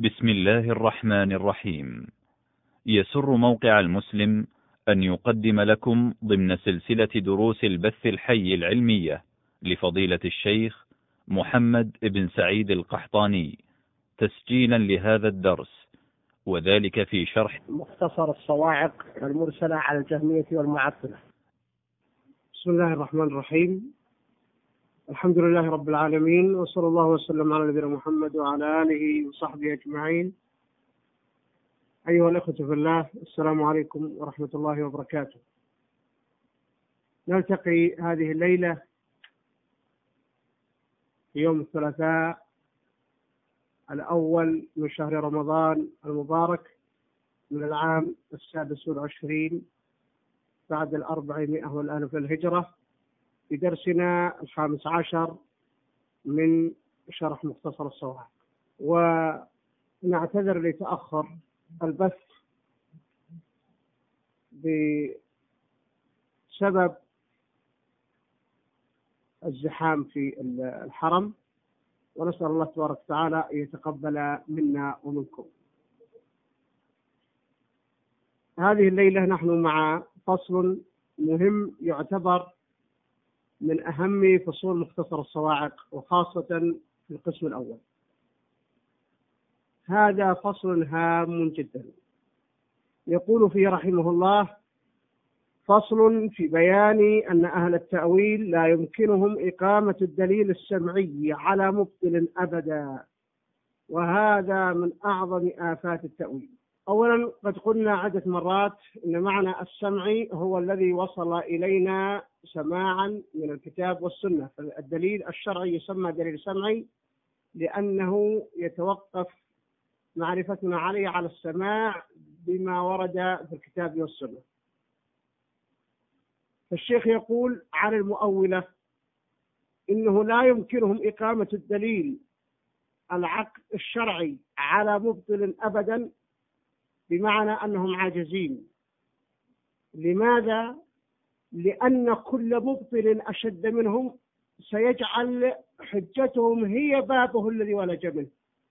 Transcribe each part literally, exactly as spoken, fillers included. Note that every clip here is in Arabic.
بسم الله الرحمن الرحيم. يسر موقع المسلم أن يقدم لكم ضمن سلسلة دروس البث الحي العلمية لفضيلة الشيخ محمد بن سعيد القحطاني تسجيلا لهذا الدرس، وذلك في شرح مختصر الصواعق المرسلة على الجهمية والمعطلة. بسم الله الرحمن الرحيم. الحمد لله رب العالمين، وصلى الله وسلم على نبينا محمد وعلى آله وصحبه أجمعين. أيها الأخوة في الله، السلام عليكم ورحمة الله وبركاته. نلتقي هذه الليلة في يوم الثلاثاء الأول من شهر رمضان المبارك من العام السادس والعشرين بعد الأربعمائة والألف الهجرة، في درسنا الخامس عشر من شرح مختصر الصواعق. ونعتذر لتأخر البث بسبب الزحام في الحرم، ونسأل الله تبارك وتعالى أن يتقبل منا ومنكم. هذه الليلة نحن مع فصل مهم يعتبر من أهم فصول مختصر الصواعق، وخاصة في القسم الأول. هذا فصل هام جدا، يقول فيه رحمه الله: فصل في بيان أن أهل التأويل لا يمكنهم إقامة الدليل السمعي على مبطل أبدا، وهذا من أعظم آفات التأويل. أولا، قد قلنا عدة مرات أن معنى السمعي هو الذي وصل إلينا سماعا من الكتاب والسنة. فالدليل الشرعي يسمى دليل سمعي لأنه يتوقف معرفتنا عليه على السماع بما ورد في الكتاب والسنة. فالشيخ يقول عن المؤولة إنه لا يمكنهم إقامة الدليل العقل الشرعي على مبطل أبدا، بمعنى أنهم عاجزين. لماذا؟ لأن كل مبطل أشد منهم سيجعل حجتهم هي بابه الذي ولج منه.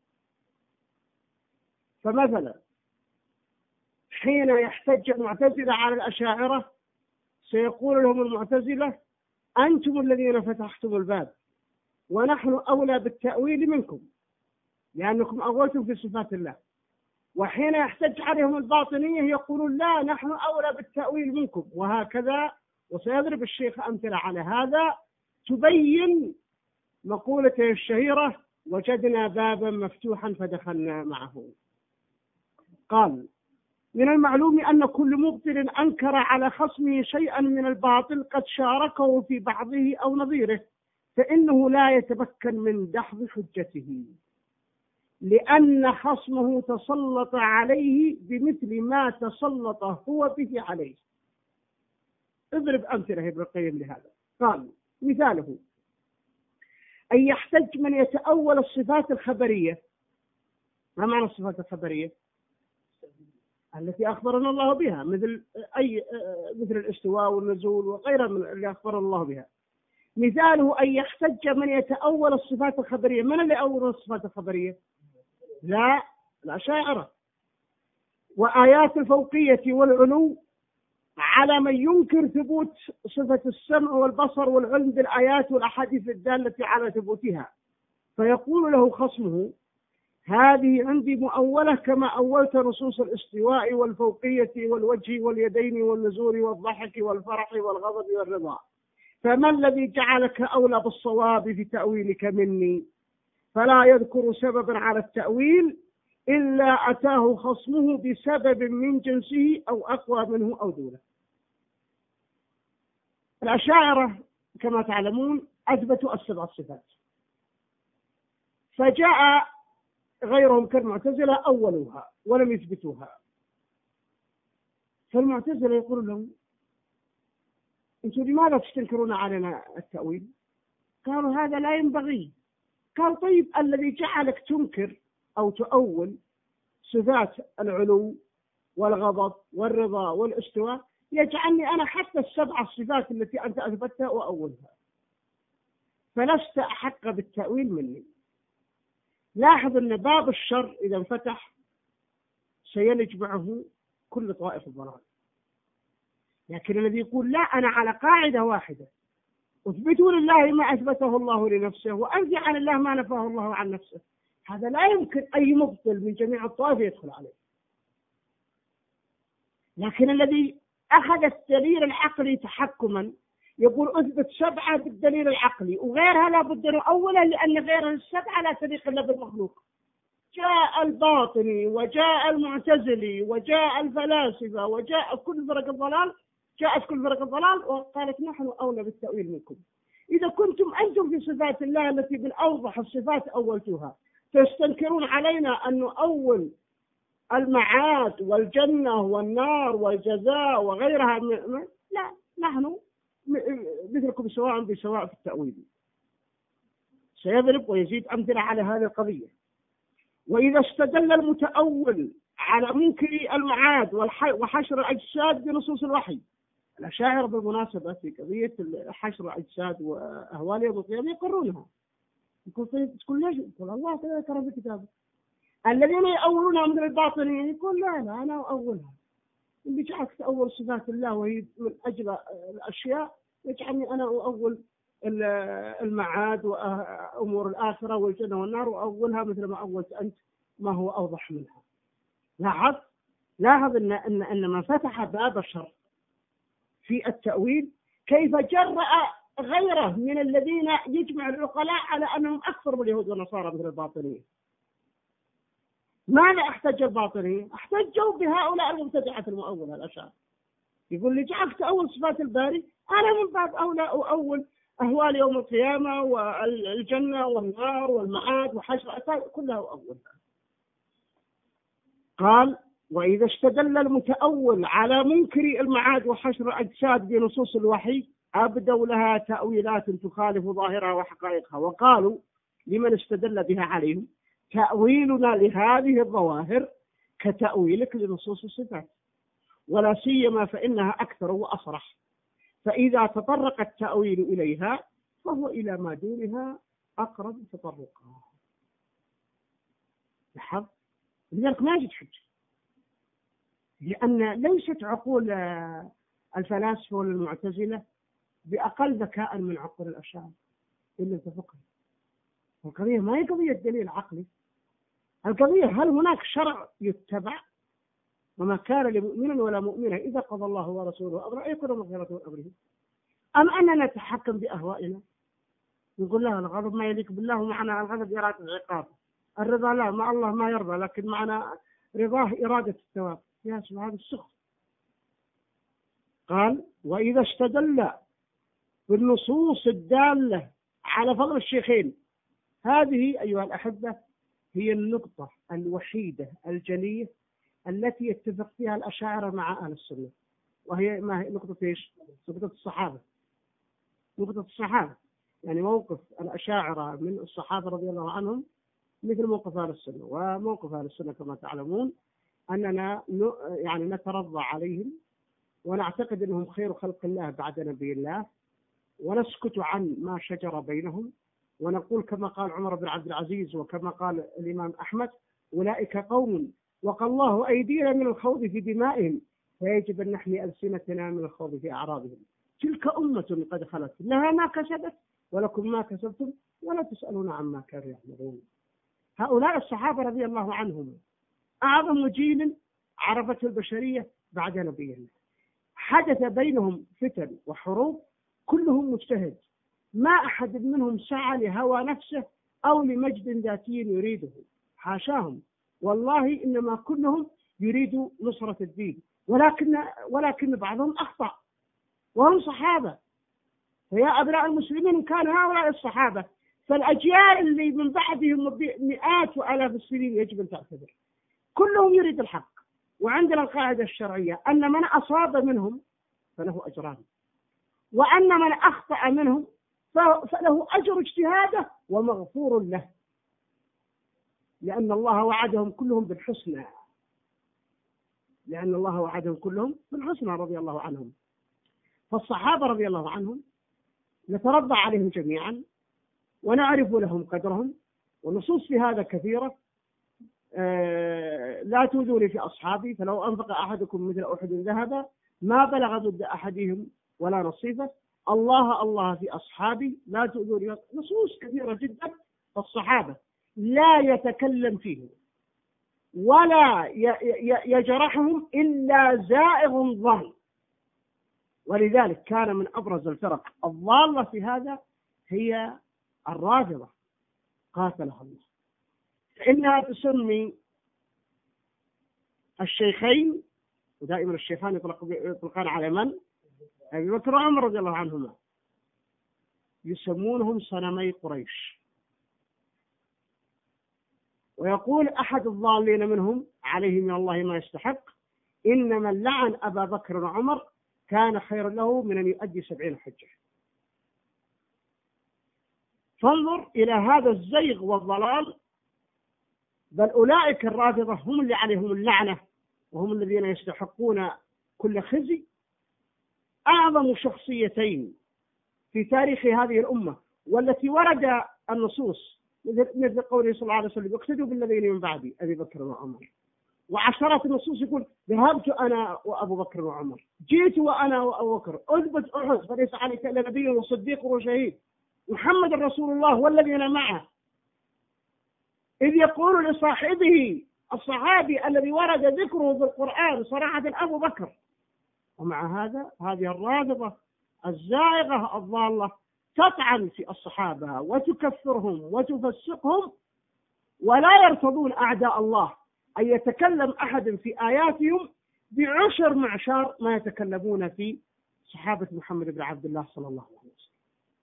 فمثلا حين يحتج المعتزلة على الأشاعرة سيقول لهم المعتزلة: أنتم الذين فتحتم الباب، ونحن أولى بالتأويل منكم لأنكم أولتم في صفات الله. وحين يحتج عليهم الباطنية يقولون: لا، نحن أولى بالتأويل منكم، وهكذا. وسيضرب الشيخ أمثلة على هذا تبين مقولته الشهيرة: وجدنا بابا مفتوحا فدخلنا معه. قال: من المعلوم أن كل مبطل أنكر على خصمه شيئا من الباطل قد شاركه في بعضه أو نظيره، فإنه لا يتمكن من دحض حجته، لأن خصمه تسلط عليه بمثل ما تسلط هو به عليه. اضرب أمثلة ابن القيم لهذا. قال: مثاله أن يحتج من يتأول الصفات الخبرية. ما معنى الصفات الخبرية؟ التي أخبرنا الله بها، مثل أي مثل الاستواء والنزول وغيرها من اللي أخبرنا الله بها. مثاله أن يحتج من يتأول الصفات الخبرية. من اللي أول الصفات الخبرية؟ لا، الأشاعرة. وآيات الفوقية والعلو على من ينكر ثبوت صفة السمع والبصر والعلم بالآيات والأحاديث الدالة على ثبوتها، فيقول له خصمه: هذه عندي مؤولة كما أولت نصوص الاستواء والفوقية والوجه واليدين والنزول والضحك والفرح والغضب والرضا، فما الذي جعلك أولى بالصواب في تأويلك مني؟ فلا يذكر سببا على التأويل إلا أتاه خصمه بسبب من جنسه أو أقوى منه أو دونه. الأشاعرة كما تعلمون أثبتوا السبع الصفات، فجاء غيرهم كالمعتزلة أولوها ولم يثبتوها. فالمعتزلة يقول لهم: أنتم لماذا تستنكرون علينا التأويل؟ قالوا: هذا لا ينبغي. قال: طيب، الذي جعلك تنكر أو تؤول صفات العلو والغضب والرضا والاستواء يجعلني أنا حتى السبع الصفات التي أنت أثبتها وأولها، فلست أحق بالتأويل مني. لاحظ أن باب الشر إذا انفتح سيلج معه كل طوائف الضلال. لكن الذي يقول لا أنا على قاعدة واحدة، اثبتوا لله ما أثبته الله لنفسه وأنفي عن الله ما نفاه الله عن نفسه، هذا لا يمكن أي مبطل من جميع الطوائف يدخل عليه. لكن الذي أخذ الدليل العقلي تحكما يقول أثبت سبعة بالدليل العقلي وغيرها لا بد أولا، لأن غير السبعة لا تليق إلا بالمخلوق. جاء الباطني وجاء المعتزلي وجاء الفلاسفة وجاء كل فرق الضلال، جاءت كل فرق الضلال وقالت نحن أولى بالتأويل منكم. إذا كنتم أنتم في صفات الله التي بالأوضح الصفات أولتوها تستنكرون علينا أن نؤول المعاد والجنة والنار والجزاء وغيرها، لا، نحن مثلكم سواء بسواء في التأويل. سيضرب ويزيد أمثلة على هذه القضية. وإذا استدل المتأول على منكر المعاد وحشر الأجساد بنصوص الوحي، الأشاعرة بالمناسبة في قضية حشر الأجساد وأهوال يوم القيامة يقرونها. يقول تقول ليش؟ يقول الله كذا ذكر في كتابه. الذين يأولونها مثل الباطنيين يقول لا لا أنا أولها، اللي جعلك تأول صفات الله وهي من أجل الأشياء يجعلني أنا أول المعاد وأمور الآخرة والجنة والنار وأولها مثل ما أولت أنت ما هو أوضح منها. لاحظ لاحظ أن أن أن من فتح باب الشر في التأويل كيف جرأ غيره من الذين يجمع العقلاء على أنهم أكثر من اليهود والنصارى مثل الباطنيين. ماذا احتج الباطنيين؟ احتجوا بهؤلاء المبتدعة المؤولة الأشاعرة. يقول لي جعلك تأول صفات الباري، أنا من باب أولى أول أهوال يوم القيامة والجنة والنار والمعاد وحشر كلها أول. قال وإذا استدل المتأول على منكر المعاد وحشر الأجساد بنصوص الوحي أبدوا لها تأويلات تخالف ظاهرها وحقائقها، وقالوا لمن استدل بها عليهم تأويلنا لهذه الظواهر كتأويلك لنصوص الصفات، ولا سيما فإنها أكثر وأصرح، فإذا تطرق التأويل إليها فهو إلى ما دونها أقرب تطرقا. لاحظ لذلك ما يجد حجة، لأن ليست عقول الفلاسفة والمعتزلة بأقل ذكاء من عقول الأشاعرة إلا اتفقها. القضية ما هي قضية دليل عقلي، القضية هل هناك شرع يتبع؟ وما كان لمؤمن ولا مؤمنة إذا قضى الله ورسوله أمرا أن يكون مغفرة من أمرهم، أم أننا نتحكم بأهوائنا نقول له الغضب ما يليق بالله ومعنى الغضب إرادة العقاب، الرضا لا مع الله ما يرضى لكن معنى رضاه إرادة الثواب. يا سبحان السخط. قال وإذا استدل بالنصوص الدالة على فضل الشيخين، هذه أيها الأحبة هي النقطة الوحيدة الجلية التي يتفق فيها الأشاعرة مع أهل السنة، وهي ما هي نقطة إيش؟ نقطة الصحابة. نقطة الصحابة يعني موقف الأشاعرة من الصحابة رضي الله عنهم مثل موقف أهل السنة، وموقف أهل السنة كما تعلمون أننا يعني نترضى عليهم ونعتقد أنهم خير خلق الله بعد نبي الله، ونسكت عن ما شجر بينهم، ونقول كما قال عمر بن عبد العزيز وكما قال الإمام أحمد أولئك قوم وقى الله أيدينا من الخوض في دمائهم فيجب أن نحمي ألسنتنا من الخوض في أعراضهم. تلك أمة قد خلت لها ما كسبت ولكم ما كسبتم ولا تسألون عما كانوا يعملون. هؤلاء الصحابة رضي الله عنهم أعظم جيل عرفته البشرية بعد نبي الله، حدث بينهم فتن وحروب، كلهم مجتهد، ما أحد منهم سعى لهوى نفسه أو لمجد ذاتي يريده، حاشاهم، والله إنما كلهم يريدوا نصرة الدين، ولكن ولكن بعضهم أخطأ وهم صحابة. فيا أبناء المسلمين إن كان هؤلاء الصحابة فالأجيال اللي من بعدهم مئات وآلاف السنين يجب أن تعتبر كلهم يريد الحق. وعندنا القاعدة الشرعية أن من أصاب منهم فله أجران، وأن من أخطأ منهم فله أجر اجتهاده ومغفور له، لأن الله وعدهم كلهم بالحسنى، لأن الله وعدهم كلهم بالحسنى رضي الله عنهم. فالصحابة رضي الله عنهم نترضى عليهم جميعا ونعرف لهم قدرهم والنصوص في هذا كثيرة. آه لا تؤذوني في أصحابي فلو أنفق أحدكم مثل أحد ذهبا ما بلغ ضد أحدهم ولا نصيفه. الله الله في أصحابي لا تؤذوني. نصوص كثيرة جدا. الصحابة لا يتكلم فيهم ولا يجرحهم إلا زائغ ظن، ولذلك كان من أبرز الفرق الضالة في هذا هي الرافضة قاتلها الله، فإنها تسمي الشيخين، ودائما الشيخان يطلقان على من؟ أبي بكر وعمر رضي الله عنهما، يسمونهم صنمي قريش. ويقول أحد الضالين منهم عليه من الله ما يستحق: إن من لعن أبا بكر وعمر كان خير له من أن يؤدي سبعين حجة. فانظر إلى هذا الزيغ والضلال. بل أولئك الرافضة هم اللي عليهم اللعنة وهم الذين يستحقون كل خزي. أعظم شخصيتين في تاريخ هذه الأمة والتي ورد النصوص مثل قوله صلى الله عليه وسلم: اقتدوا بالذين من بعدي أبي بكر وعمر. وعشرات النصوص يقول: ذهبت أنا وأبو بكر وعمر، جئت وأنا وأبو بكر، أثبت أحد فليس عليك إلا نبي وصديق وشهيد، محمد رسول الله والذين معه. إذ يقول لصاحبه الصحابي الذي ورد ذكره في القرآن صراحة أبو بكر. ومع هذا هذه الرافضة الزائغة الضالة تطعن في الصحابة وتكفرهم وتفسقهم، ولا يرتضون أعداء الله أن يتكلم أحد في آياتهم بعشر معشار ما يتكلمون في صحابة محمد بن عبد الله صلى الله عليه وسلم.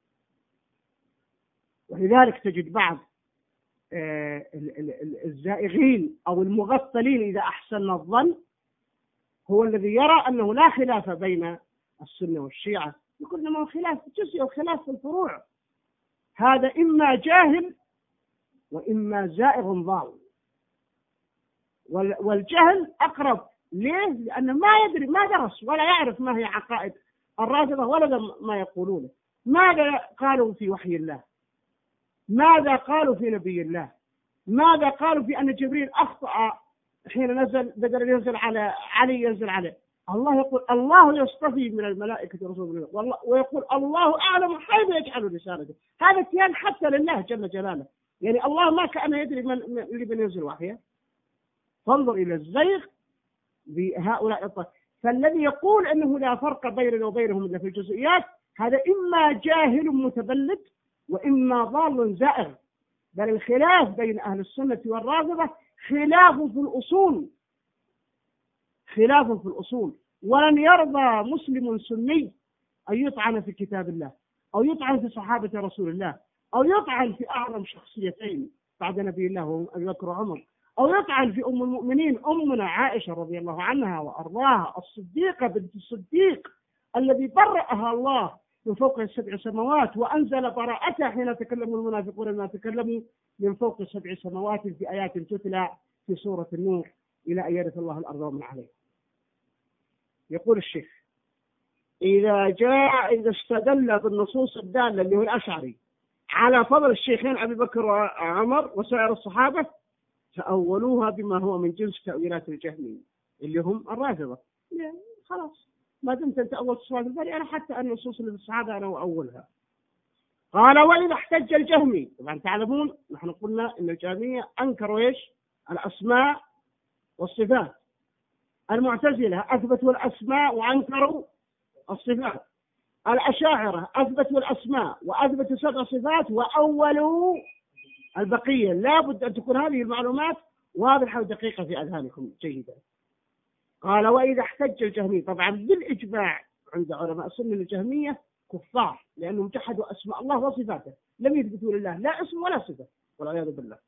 ولذلك تجد بعض الزائغين أو المغفلين إذا أحسن الظن هو الذي يرى أنه لا خلاف بين السنة والشيعة، يقول إنما خلاف جزئي وخلاف في الفروع. هذا إما جاهل وإما زائغ ضال، والجهل أقرب. ليه؟ لأنه ما يدري، ما درس ولا يعرف ما هي عقائد الرافضة ولا ما يقولونه. ماذا قالوا في وحي الله؟ ماذا قالوا في نبي الله؟ ماذا قالوا في أن جبريل أخطأ حين نزل، بدل ينزل على علي ينزل عليه؟ الله يقول: الله يصطفي من الملائكة رسولا، والله ويقول: الله أعلم حيث يجعل رسالته. هذا كان حتى لله جل جلاله، يعني الله ما كان يدري من اللي بينزل وحيه. فانظر إلى الزيغ بهؤلاء الطائفة. فالذي يقول أنه لا فرق بيننا وبينهم إلا في الجزئيات هذا إما جاهل متبلد وإما ضال زائغ. بل الخلاف بين أهل السنة والرافضة خلاف في الأصول، خلاف في الأصول. ولن يرضى مسلم سني أن يطعن في كتاب الله أو يطعن في صحابة رسول الله أو يطعن في أعظم شخصيتين بعد نبي الله وهم أبي بكر وعمر، أو يطعن في أم المؤمنين أمنا عائشة رضي الله عنها وأرضاها، الصديقة بنت الصديق الذي برأها الله من فوق السبع سماوات وأنزل براءتها حين تكلموا المنافقون ما تكلموا من فوق سبع سماوات في آيات تتلى في سورة النور إلى أن يرث الله الأرض ومن عليها. يقول الشيخ: إذا جاء إذا استدل بالنصوص الدالة اللي هو الأشعري على فضل الشيخين أبي بكر وعمر وسائر الصحابة فأولوها بما هو من جنس تأويلات الجهمية اللي هم الرافضة. خلاص ما دمت أنت أول صفات الباري أنا حتى النصوص اللي في الصحابة أنا أولها. قال: وإذا احتج الجهمي، طبعا تعلمون نحن قلنا إن الجهمية أنكروا إيش؟ الأسماء والصفات. المعتزلة أثبتوا الأسماء وأنكروا الصفات. الأشاعرة أثبتوا الأسماء وأثبتوا سبع صفات وأولوا البقية. لا بد أن تكون هذه المعلومات واضحة ودقيقة في أذهانكم جيدا. قال: وإذا احتج الجهمي، طبعا بالإجماع عند علماء السنة الجهمية كفار لأنهم جحدوا أسماء الله وصفاته، لم يثبتوا لله لا اسم ولا صفة والعياذ بالله.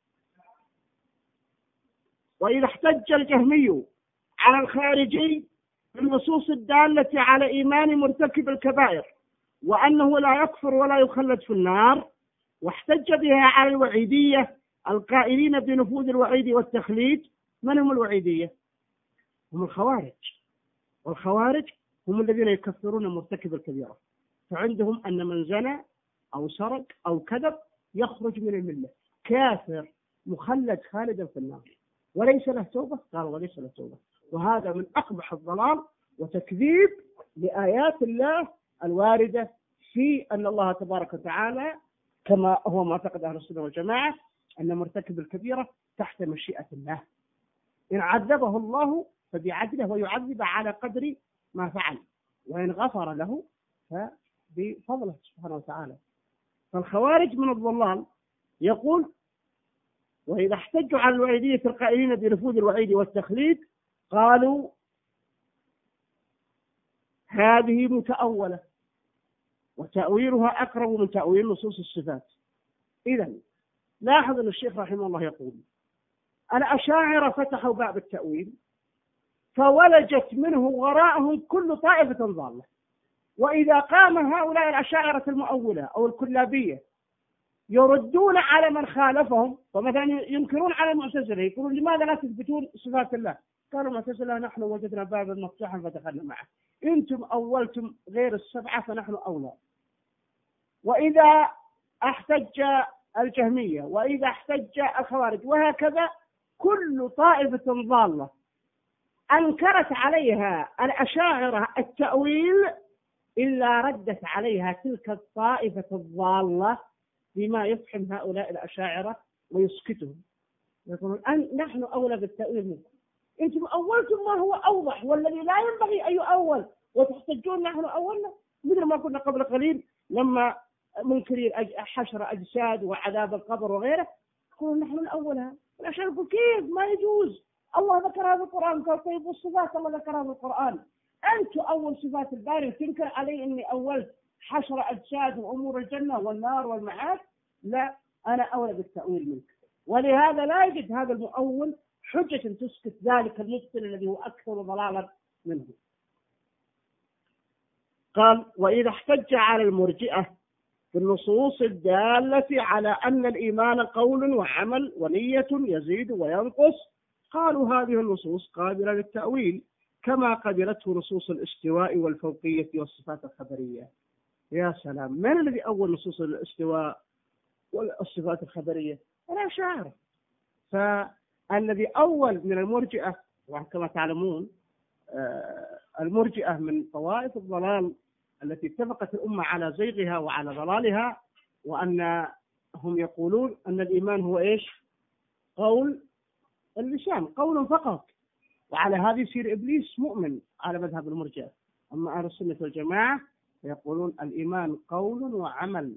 وإذا احتج الجهمي على الخارجي بالنصوص الدالة على إيمان مرتكب الكبائر وأنه لا يكفر ولا يخلد في النار، واحتج بها على الوعيدية القائلين بنفوذ الوعيد والتخليد. من هم الوعيدية؟ هم الخوارج، والخوارج هم الذين يكفرون مرتكب الكبيرة، فعندهم أن من زنى أو سرق أو كذب يخرج من الملة كافر مخلد خالدا في النار وليس له توبة؟ قال وليس له توبة. وهذا من أقبح الضلال وتكذيب لآيات الله الواردة في أن الله تبارك وتعالى كما هو معتقد أهل السنة والجماعة أن مرتكب الكبيرة تحت مشيئة الله، إن عذبه الله فبعدله ويعذب على قدر ما فعل، وإن غفر له فبفضله سبحانه وتعالى. فالخوارج من الضلال يقول: وإذا احتجوا على الوعيدية القائلين بنفوذ الوعيد والتخليد قالوا هذه متأولة وتأويلها أقرب من تأويل نصوص الصفات. إذن لاحظ أن الشيخ رحمه الله يقول: الأشاعرة فتحوا باب التأويل فولجت منه وراءهم كل طائفة ضالة، وإذا قام هؤلاء الأشاعرة المؤولة أو الكلابية يردون على من خالفهم، فمثلا ينكرون على المعتزلة يقولون لماذا لا تثبتون صفات الله؟ قالوا المعتزلة نحن وجدنا بابا مفتوحا فدخلنا معه، انتم اولتم غير السبعه فنحن اولى. واذا احتج الجهميه واذا احتج الخوارج وهكذا كل طائفه ضاله انكرت عليها الاشاعره التاويل الا ردت عليها تلك الطائفه الضاله بما يفهم هؤلاء الاشاعره ويسكتهم، يقولون أن نحن اولى بالتاويل منكم، انتم اولتم ما هو اوضح والذي لا ينبغي ان يؤول وتحتجون نحن اولنا، مثل ما كنا قبل قليل لما منكرين حشر اجساد وعذاب القبر وغيره يقولون نحن الاولها. الاشاعره يقول كيف ما يجوز، الله ذكرها في القران. قال طيب والصفات الله ذكرها في القران، انت اول صفات الباري وتنكر علي اني اولت حشر اجساد وامور الجنه والنار والمعاد؟ لا، انا اولى بالتاويل منك. ولهذا لا يجد هذا المؤول حجة تسكت ذلك المبطل الذي هو أكثر ضلالا منه. قال: وإذا احتج على المرجئة بالنصوص الدالة على أن الإيمان قول وعمل ونية يزيد وينقص قالوا هذه النصوص قابلة للتأويل كما قبلته نصوص الاستواء والفوقية والصفات الخبرية. يا سلام، من الذي أول نصوص الاستواء والصفات الخبرية؟ الأشاعرة. فالذي أول من المرجئة، وكما تعلمون المرجئة من طوائف الضلال التي اتفقت الأمة على زيغها وعلى ضلالها، وأنهم يقولون أن الإيمان هو إيش؟ قول اللسان، قول فقط، وعلى هذه يصير إبليس مؤمن على مذهب المرجئة. أما أهل السنة والجماعة يقولون الإيمان قول وعمل،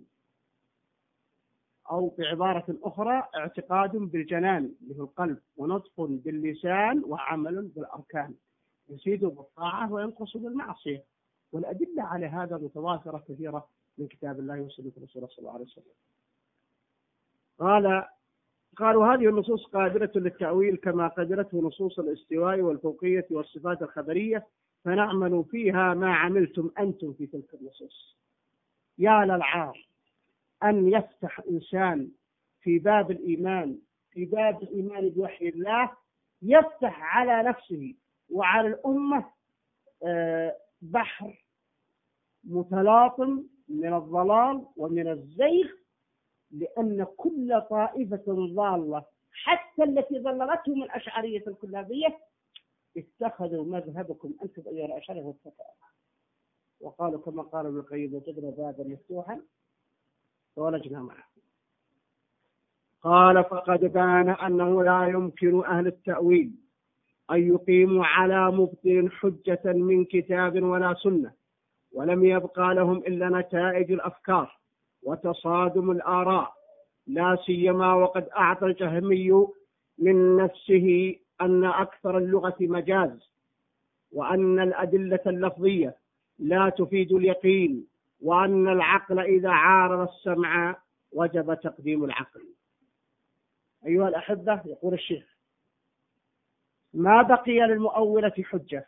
أو بعبارة أخرى اعتقاد بالجنان اللي هو القلب، ونطق باللسان، وعمل بالأركان، يزيد بالطاعة وينقص بالمعصية. والأدلة على هذا متوافرة كثيرة من كتاب الله وسنة رسوله صلى الله عليه وسلم. قال قالوا هذه النصوص قادرة للتأويل كما قدرته نصوص الاستواء والفوقية والصفات الخبرية، فنعمل فيها ما عملتم أنتم في تلك النصوص. يا للعار أن يفتح إنسان في باب الإيمان في باب الإيمان بوحي الله، يفتح على نفسه وعلى الأمة بحر متلاطم من الضلال ومن الزيغ، لأن كل طائفة ضالة حتى التي ضللتهم الأشعرية الكلابية اتخذوا مذهبكم أنتم أيها الأشعرية والتقاء، وقالوا كما قال ابن القيم: وجدنا بابا مفتوحا فولجنا معه. قال: فقد بان أنه لا يمكن أهل التأويل أن يقيموا على مبطل حجة من كتاب ولا سنة، ولم يبقى لهم إلا نتائج الأفكار وتصادم الآراء، لا سيما وقد أعطى الجهمي من نفسه أن أكثر اللغة مجاز، وأن الأدلة اللفظية لا تفيد اليقين، وأن العقل إذا عارض السمع وجب تقديم العقل. أيها الأحبة، يقول الشيخ: ما بقي للمؤولة حجة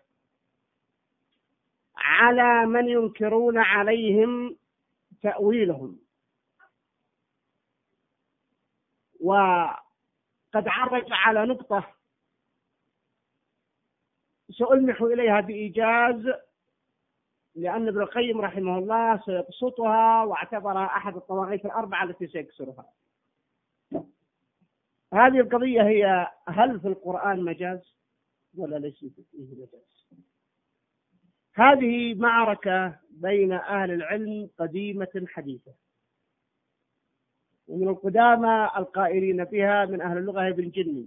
على من ينكرون عليهم تأويلهم، وقد عرج على نقطة سألمح إليها بإيجاز، لأن ابن القيم رحمه الله سيبسطها واعتبرها أحد الطواغيت الأربعة التي سيكسرها. هذه القضية هي هل في القرآن مجاز ولا ليس فيه مجاز؟ هذه معركة بين أهل العلم قديمة حديثة، ومن القدامى القائلين فيها من أهل اللغة ابن جني.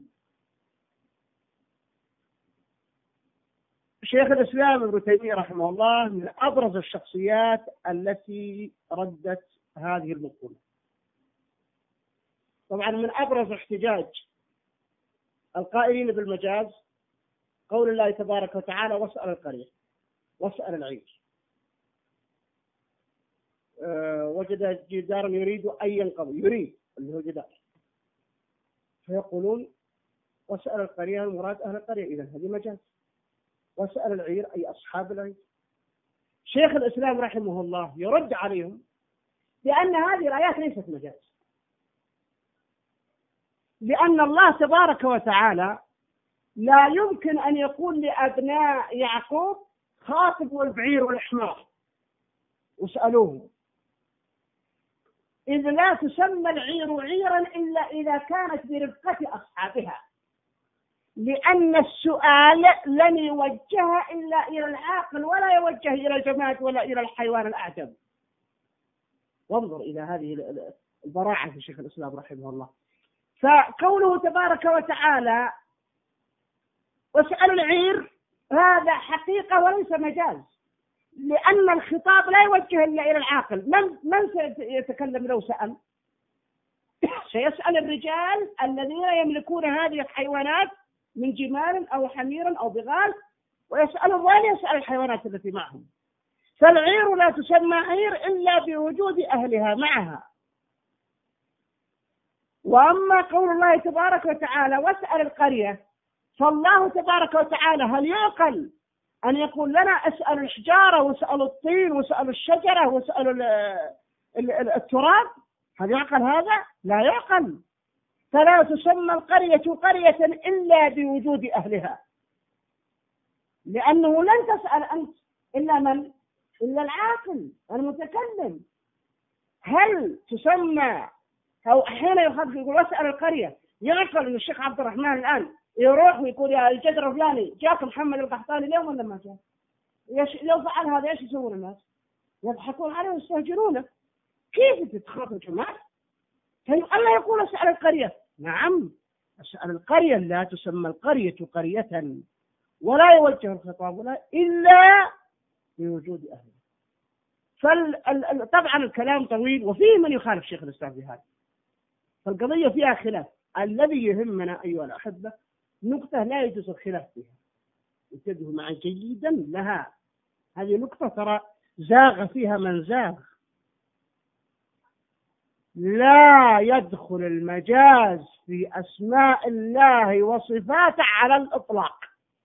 شيخ الإسلام ابن تيمية رحمه الله من أبرز الشخصيات التي ردت هذه المقولة. طبعا من أبرز احتجاج القائلين بالمجاز قول الله تبارك وتعالى واسأل القرية واسأل العير. أه وجد جدارا يريد أن ينقض، يريد اللي هو جدار، فيقولون واسأل القرية المراد أهل القرية، إذا هذه مجاز. واسأل العير أي أصحاب العير. شيخ الإسلام رحمه الله يرد عليهم بأن هذه الآيات ليست مجاز، لأن الله تبارك وتعالى لا يمكن أن يقول لأبناء يعقوب خاطبوا البعير والحمار واسألوهم، إذ لا تسمى العير عيرا إلا إذا كانت برفقة أصحابها، لأن السؤال لن يوجه إلا إلى العاقل ولا يوجه إلى الجماد ولا إلى الحيوان الأعجم. وانظر إلى هذه البراعة في شيخ الإسلام رحمه الله. فقوله تبارك وتعالى واسأل العير هذا حقيقة وليس مجاز، لأن الخطاب لا يوجه إلا إلى العاقل. من من سيتكلم لو سأل؟ سيسأل الرجال الذين يملكون هذه الحيوانات من جمال أو حمير أو بغال، ويسأل الظالم يسأل الحيوانات التي معهم. فالعير لا تسمى عير إلا بوجود أهلها معها. وأما قول الله تبارك وتعالى واسأل القرية، فالله تبارك وتعالى هل يعقل أن يقول لنا اسألوا الحجارة واسألوا الطين واسألوا الشجرة واسألوا التراب؟ هل يعقل هذا؟ لا يعقل. فلا تسمى القرية قرية إلا بوجود أهلها، لأنه لن تسأل أنت إلا من؟ إلا العاقل المتكلم. هل تسمى أو أحيانا يخاطب يقول واسأل القرية، يعقل أن الشيخ عبد الرحمن الآن يروح ويقول يا الجدر فلاني جاك محمد القحطاني اليوم ولا ما جاء؟ لو فعل هذا ايش يسوون الناس؟ يضحكون عليه ويستهجنونه. كيف تتخاطب جماعة؟ الله يقول اسأل القرية. نعم، اسأل القرية لا تسمى القرية قرية ولا يوجه الخطاب ولا إلا بوجود أهله. فطبعا الكلام طويل وفيه من يخالف شيخ الإسلام في هذا، فالقضية فيها خلاف. الذي يهمنا أيها الأحبة نقطة لا يجوز الخلاف فيها، انتبهوا معي جيدا لها. هذه نقطة ترى زاغ فيها من زاغ. لا يدخل المجاز في أسماء الله وصفاته على الإطلاق.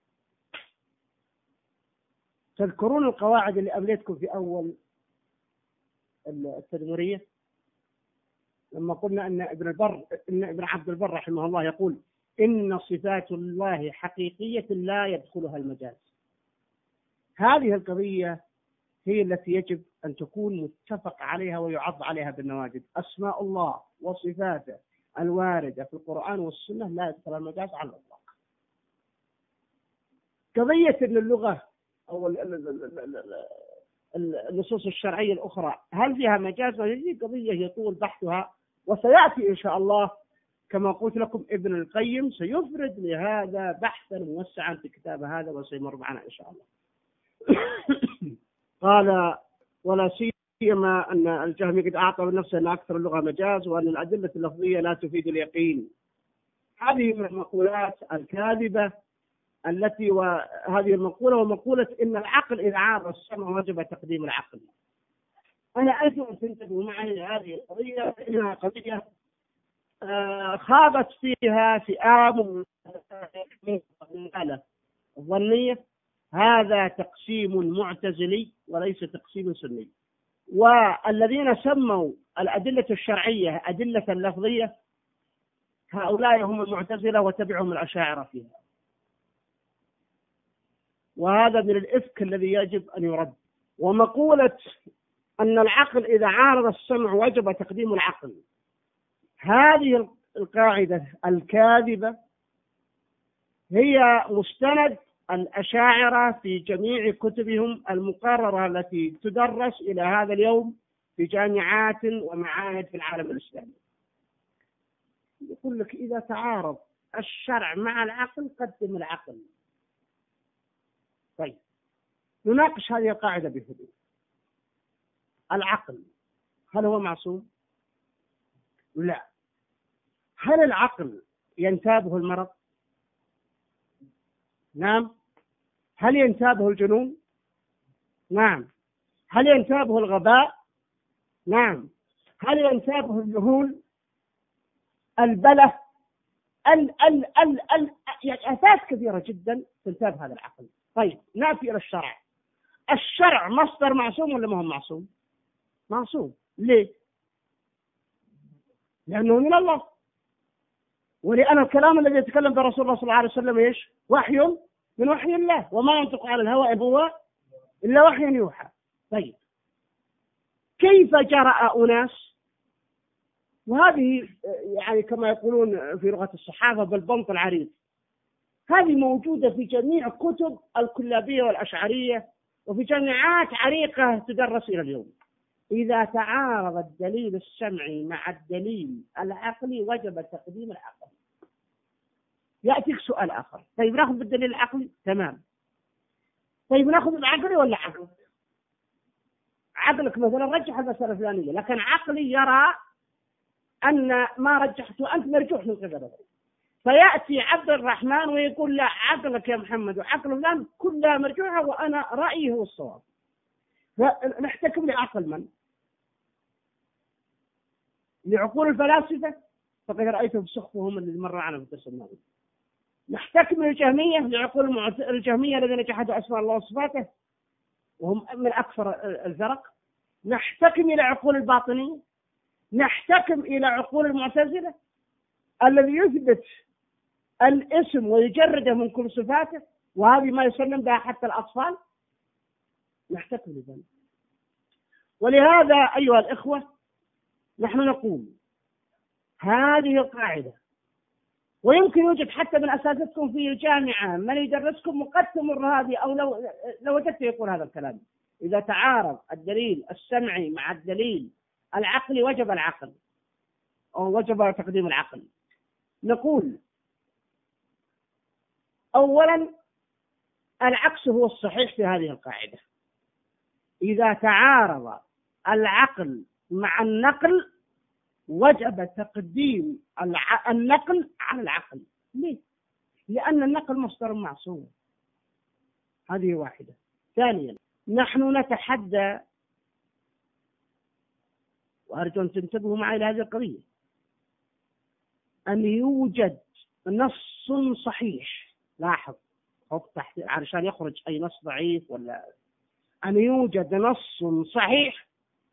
تذكرون القواعد اللي أمليتكم في أول التدمرية لما قلنا أن ابن البر إن ابن عبد البر رحمه الله يقول إن صفات الله حقيقية لا يدخلها المجاز. هذه القضية هي التي يجب أن تكون متفق عليها ويعض عليها بالنواجذ. أسماء الله وصفاته الواردة في القرآن والسنة لا يدخل المجاز على الإطلاق. قضية أن اللغة أو النصوص الشرعية الأخرى هل فيها مجاز؟ هذه قضية يطول بحثها، وسيأتي إن شاء الله كما قلت لكم ابن القيم سيفرد لهذا بحثا موسعا في كتاب هذا وسيمر معنا إن شاء الله. قال ولا سيما أن الجهمي قد أعطى بنفسه أن أكثر اللغة مجاز وأن الأدلة اللفظية لا تفيد اليقين. هذه من المقولات الكاذبة التي وهذه المقولة ومقولة إن العقل إذا عارض السمع وجب تقديم العقل. أنا أيضا تنتبه معي هذه القضية إنها قضية آه خاضت فيها فئام من الحالة الظنية. هذا تقسيم معتزلي وليس تقسيم سني. والذين سموا الأدلة الشرعية أدلة لفظية هؤلاء هم المعتزلة وتبعهم الأشاعرة فيها. وهذا من الإفك الذي يجب أن يرد. ومقولة أن العقل إذا عارض السمع وجب تقديم العقل، هذه القاعدة الكاذبة هي مستند الأشاعرة في جميع كتبهم المقررة التي تدرس إلى هذا اليوم في جامعات ومعاهد في العالم الإسلامي. يقول لك إذا تعارض الشرع مع العقل قدم العقل. طيب نناقش هذه القاعدة بهدوء. العقل هل هو معصوم؟ لا. هل العقل ينتابه المرض؟ نعم. هل ينتابه الجنون؟ نعم. هل ينتابه الغباء؟ نعم. هل ينتابه الذهول؟ البلة؟ ال ال ال ال يعني آفات كثيرة جدا تنتاب هذا العقل. طيب نأتي إلى الشرع. الشرع مصدر معصوم ولا ما هو معصوم؟ معصوم. ليه؟ لأنه من الله، ولأن الكلام الذي يتكلم به رسول الله صلى الله عليه وسلم إيش؟ وحي من وحي الله، وما ينطق على الهوى إن هو إلا وحي يوحى. طيب كيف جرأ أناس، وهذه يعني كما يقولون في لغة الصحافة بالبنط العريض، هذه موجودة في جميع كتب الكلابية والأشعرية وفي جامعات عريقة تدرس إلى اليوم. إذا تعارض الدليل السمعي مع الدليل العقلي وجب تقديم العقل. يأتيك سؤال آخر، طيب نأخذ بالدليل العقلي؟ تمام. طيب نأخذ العقلي ولا عقل؟ عقلك مثلا رجح المسألة الفلانية، لكن عقلي يرى أن ما رجحته أنت مرجوح من قبله، فيأتي عبد الرحمن ويقول لا عقلك يا محمد وعقل فلان كلها مرجوحة وأنا رأيي هو الصواب. فنحتكم لعقل من؟ لعقول الفلاسفة فقد رأيتهم سخفهم الذي مر على متسمعين. نحتكم للجهمية لعقول الجهمية الذين جحدوا أسماء الله وصفاته وهم من أكثر الفرق. نحتكم إلى عقول الباطنية، نحتكم إلى عقول المعتزلة الذي يثبت الاسم ويجرده من كل صفاته، وهذه ما يسلم بها حتى الأطفال. نحتكم لذلك. ولهذا أيها الإخوة نحن نقول هذه القاعدة، ويمكن يوجد حتى من أساتذتكم في الجامعة من يدرسكم وقد تمر هذه، أو لو لو وجدت يقول هذا الكلام. إذا تعارض الدليل السمعي مع الدليل العقلي وجب العقل أو وجب تقديم العقل. نقول أولا العكس هو الصحيح في هذه القاعدة. إذا تعارض العقل مع النقل وجب تقديم النقل على العقل. ليه؟ لأن النقل مصدر معصوم. هذه واحدة. ثانيا نحن نتحدى، وأرجو أن تنتبهوا معي لهذه القضية، أن يوجد نص صحيح، لاحظ حط تحت علشان يخرج أي نص ضعيف، ولا أن يوجد نص صحيح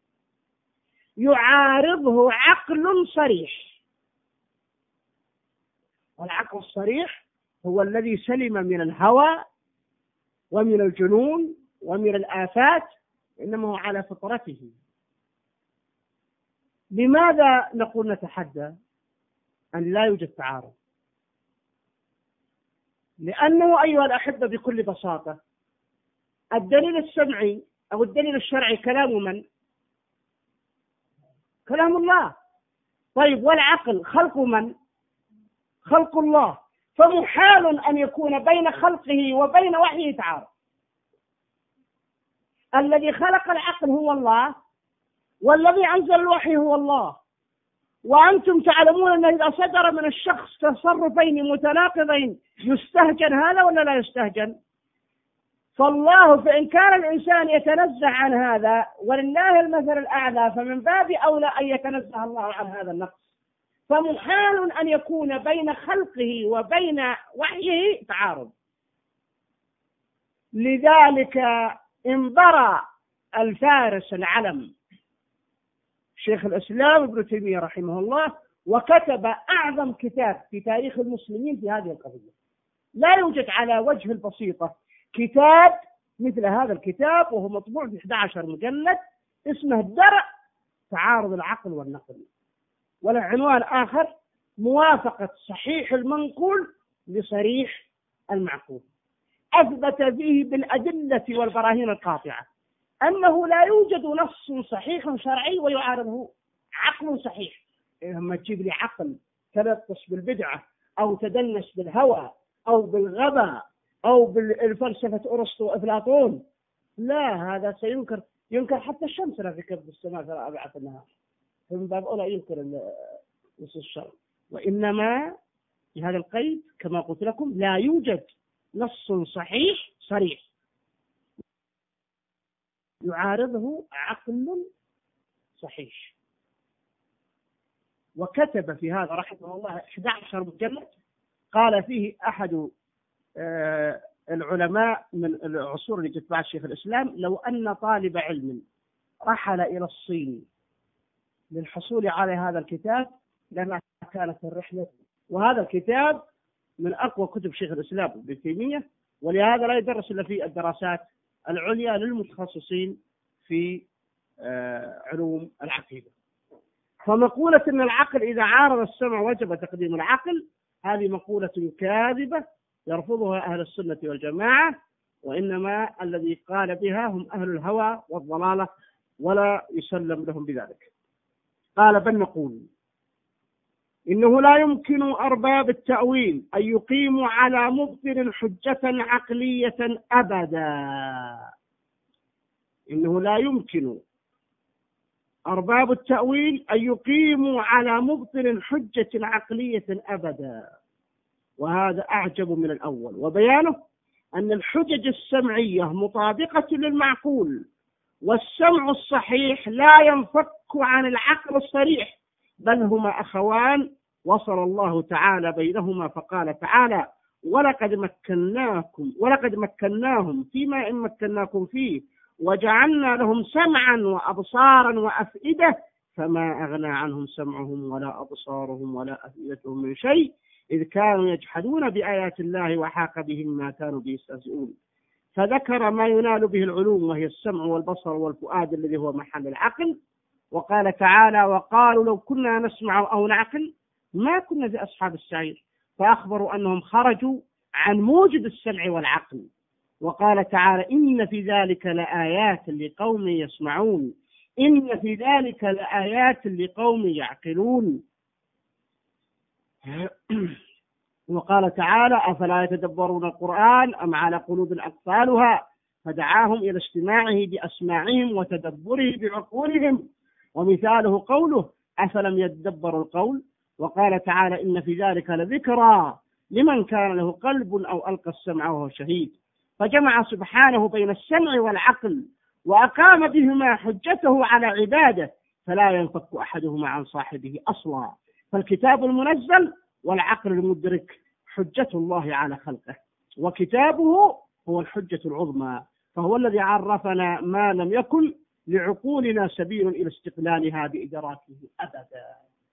يعارضه عقل صريح. والعقل الصريح هو الذي سلم من الهوى ومن الجنون ومن الآفات، إنما هو على فطرته. لماذا نقول نتحدى أن لا يوجد تعارض؟ لأنه أيها الأحبة بكل بساطة الدليل السمعي أو الدليل الشرعي كلام من؟ كلام الله. طيب والعقل خلق من؟ خلق الله. فمحال أن يكون بين خلقه وبين وحيه تعارض. الذي خلق العقل هو الله، والذي أنزل الوحي هو الله. وأنتم تعلمون أن إذا صدر من الشخص تصرفين متناقضين يستهجن هذا ولا لا يستهجن؟ فالله فإن كان الإنسان يتنزه عن هذا ولله المثل الأعلى فمن باب أولى أن يتنزه الله عن هذا النقص. فمحال أن يكون بين خلقه وبين وحيه تعارض. لذلك انبرى الفارس العلم شيخ الإسلام ابن تيمية رحمه الله وكتب أعظم كتاب في تاريخ المسلمين في هذه القضية. لا يوجد على وجه البسيطة كتاب مثل هذا الكتاب، وهو مطبوع في أحد عشر مجلد، اسمه درء تعارض العقل والنقل. وله عنوان آخر موافقة صحيح المنقول لصريح المعقول، أثبت فيه بالأدلة والبراهين القاطعة أنه لا يوجد نص صحيح شرعي ويعارضه عقل صحيح. لما تجيب لي عقل تلطش بالبدعة أو تدنس بالهوى أو بالغباء أو بالفلسفة أرسطو وأفلاطون، لا، هذا سينكر، ينكر حتى الشمس لا في كبد السماء فلا أبعث النهار، من باب أولى ينكر نص الشرع. وإنما في هذا القيد كما قلت لكم لا يوجد نص صحيح صريح يعارضه عقل صحيح. وكتب في هذا رحمه الله أحد عشر مجلد قال فيه أحد العلماء من العصور اللي تتبع الشيخ الإسلام: لو أن طالب علم رحل إلى الصين للحصول على هذا الكتاب لما كانت الرحلة. وهذا الكتاب من أقوى كتب شيخ الإسلام ابن تيمية، ولهذا لا يدرس إلا في الدراسات العليا للمتخصصين في علوم العقيدة. فمقولة أن العقل إذا عارض السمع وجب تقديم العقل، هذه مقولة كاذبة يرفضها أهل السنة والجماعة، وإنما الذي قال بها هم أهل الهوى والضلالة ولا يسلم لهم بذلك. قال: بل نقول إنه لا يمكن أرباب التأويل أن يقيموا على مبطل حجة عقلية أبدا. إنه لا يمكن أرباب التأويل أن يقيموا على مبطل حجة عقلية أبدا، وهذا أعجب من الأول. وبيانه أن الحجج السمعية مطابقة للمعقول، والسمع الصحيح لا ينفك عن العقل الصريح، بل هما أخوان وصل الله تعالى بينهما فقال تعالى: ولقد مكناكم ولقد مكناهم فيما إن مكناكم فيه وجعلنا لهم سمعا وأبصارا وأفئدة فما أغنى عنهم سمعهم ولا أبصارهم ولا أفئدتهم من شيء إذ كانوا يجحدون بآيات الله وحاق بهم ما كانوا به يستهزئون. فذكر ما ينال به العلوم وهي السمع والبصر والفؤاد الذي هو محل العقل. وقال تعالى: وقالوا لو كنا نسمع أو نعقل ما كنا في أصحاب السعير، فأخبروا أنهم خرجوا عن موجب السمع والعقل. وقال تعالى: إن في ذلك لآيات لقوم يسمعون، إن في ذلك لآيات لقوم يعقلون. وقال تعالى: أفلا يتدبرون القرآن أم على قلوب أقفالها، فدعاهم إلى استماعه بأسماعهم وتدبره بعقولهم. ومثاله قوله: أفلم يتدبروا القول. وقال تعالى: إن في ذلك لذكرى لمن كان له قلب أو ألقى السمع وهو شهيد. فجمع سبحانه بين السمع والعقل وأقام بهما حجته على عباده، فلا ينفك أحدهما عن صاحبه أصلا. فالكتاب المنزل والعقل المدرك حجة الله على خلقه، وكتابه هو الحجة العظمى، فهو الذي عرفنا ما لم يكن لعقولنا سبيل إلى استقلالها بإدراكه أبدا.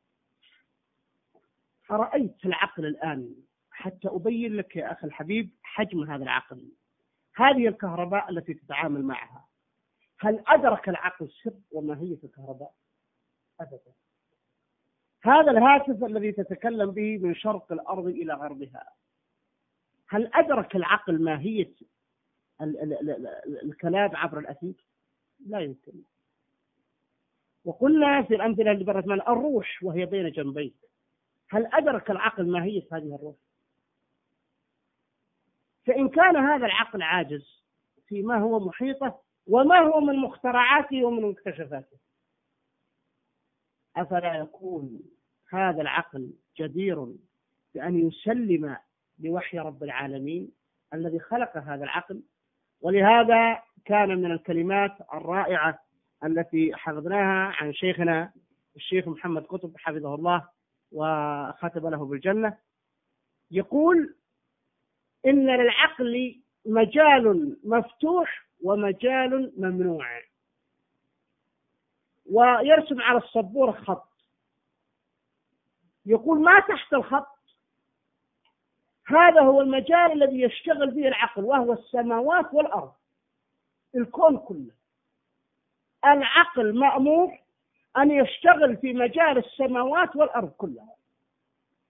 فرأيت العقل الآن حتى أبين لك يا أخي الحبيب حجم هذا العقل، هذه الكهرباء التي تتعامل معها. هل أدرك العقل سر وماهية الكهرباء؟ أبدا. هذا الهاتف الذي تتكلم به من شرق الأرض إلى غربها، هل أدرك العقل ماهية ال ال ال الكلام عبر الأثير؟ لا يمكن. وقلنا في الأمثلة اللي برت من الروح وهي بين جنبيك، هل أدرك العقل ماهية هذه الروح؟ فإن كان هذا العقل عاجز فيما هو محيطه وما هو من مخترعاته ومن مكتشفاته، أفلا يكون هذا العقل جدير بأن يسلم لوحي رب العالمين الذي خلق هذا العقل؟ ولهذا كان من الكلمات الرائعة التي حفظناها عن شيخنا الشيخ محمد قطب حفظه الله وختم له بالجنة، يقول: إن للعقل مجال مفتوح ومجال ممنوع. ويرسم على السبورة خط، يقول: ما تحت الخط هذا هو المجال الذي يشتغل به العقل، وهو السماوات والأرض، الكون كله. العقل مأمور أن يشتغل في مجال السماوات والأرض كلها.